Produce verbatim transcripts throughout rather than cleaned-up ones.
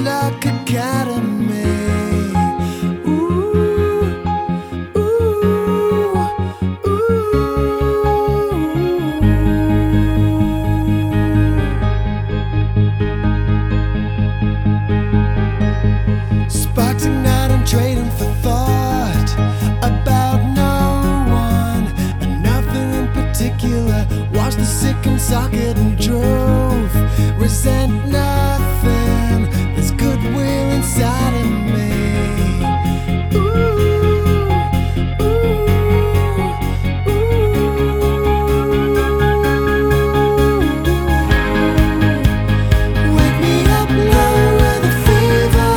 Luck Academy. Ooh, ooh, ooh. Sparks ignite, I'm trading for thought about no one and nothing in particular. Watched the second socket and drove. Resent nothing. There's goodwill inside of me. Ooh, ooh, ooh. Wake me up lower the fever.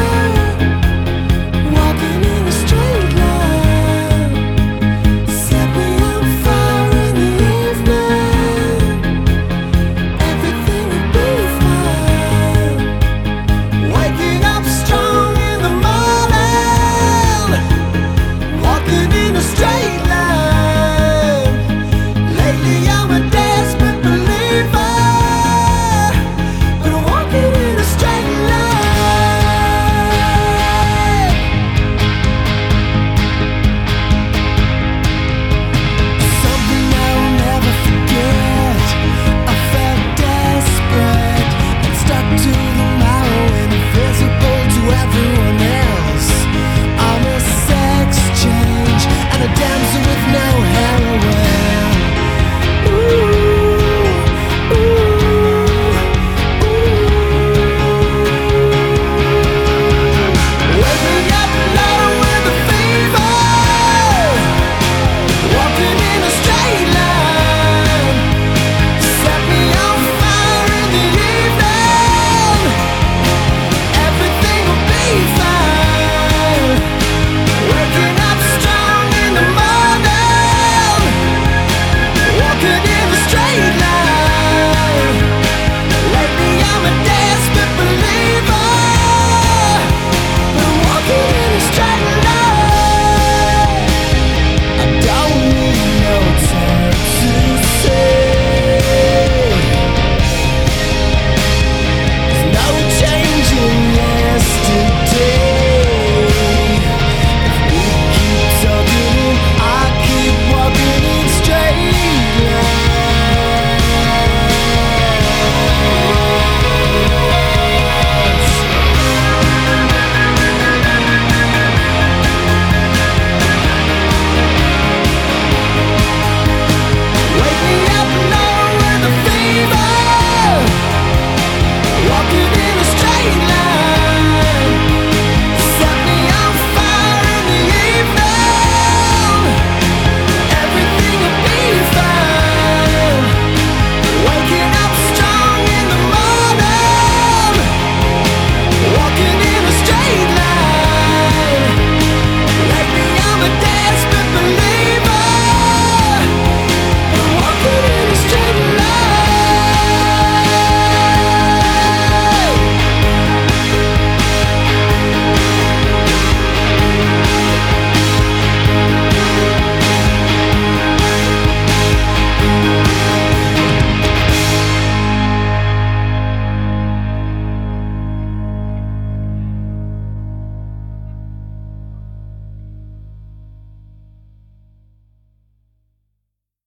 Walking in a straight line. Set me on fire in the evening. Everything will be fine. Waking up strong in the morning. Walking in a straight line. Lately I'm a desperate believer, but I'm walking in a straight line. Something I will never forget. I felt desperate and stuck to the marrow, invisible to everyone else. I'm a sex change and a damsel with no